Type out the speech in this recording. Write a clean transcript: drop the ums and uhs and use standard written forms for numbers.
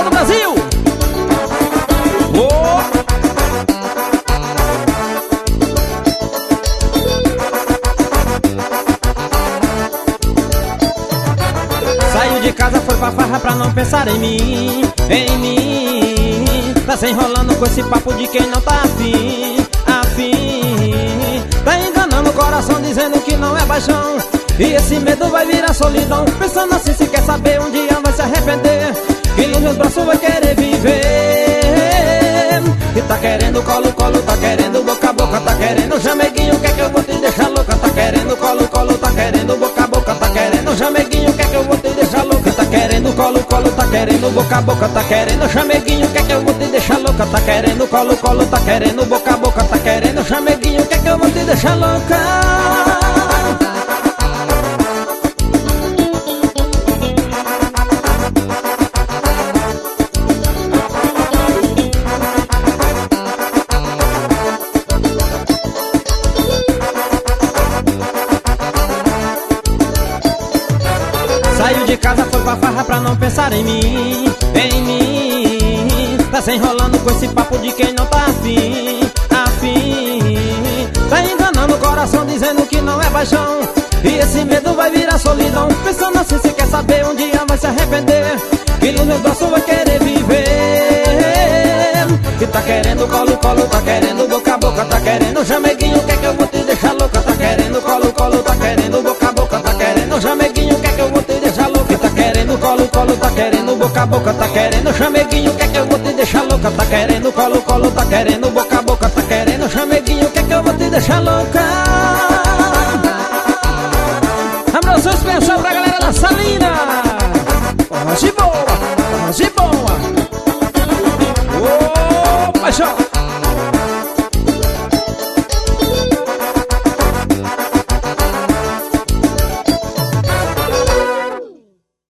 todo o Brasil. Saiu de casa, foi pra farra pra não pensar em mim, em mim. Tá se enrolando com esse papo de quem não tá afim, afim. Tá enganando o coração dizendo que não é paixão, e esse medo vai virar solidão. Pensando assim, se quer saber, um dia vai se arrepender, que nos meus braços vai querer viver. E tá querendo colo, colo, tá querendo boca a boca, tá querendo jameguinho, quer que eu vou te deixar louca. Tá querendo colo, colo, tá querendo boca a boca, tá querendo jameguinho, quer que eu vou te deixar louca. Tá querendo colo, colo, tá querendo boca a boca, tá querendo jameguinho, quer que eu vou te deixar louca. Tá querendo colo, colo, tá querendo boca a boca, tá querendo jameguinho, quer que eu vou te deixar louca. Saiu de casa, foi pra farra pra não pensar em mim, em mim. Tá se enrolando com esse papo de quem não tá afim, afim. Tá enganando o coração dizendo que não é paixão, e esse medo vai virar solidão. Pensando assim, se quer saber, um dia vai se arrepender, que nos meus braços vai querer viver. E tá querendo colo, colo, tá querendo boca a boca, tá querendo jameguinho, quer que eu vou te deixar louca. Tá querendo colo, colo, tá querendo boca a boca, tá querendo jameguinho, quer que eu vou te deixar louca. Tá querendo colo, colo, tá querendo boca a boca, tá querendo jameguinho, quer que eu vou te deixar louca. Tá querendo colo, colo, tá querendo boca a boca, tá querendo jameguinho, quer que eu vou te deixar louca. Abraço especial pra galera da Salina. Forró de boa, forró de boa. Ô, paixão.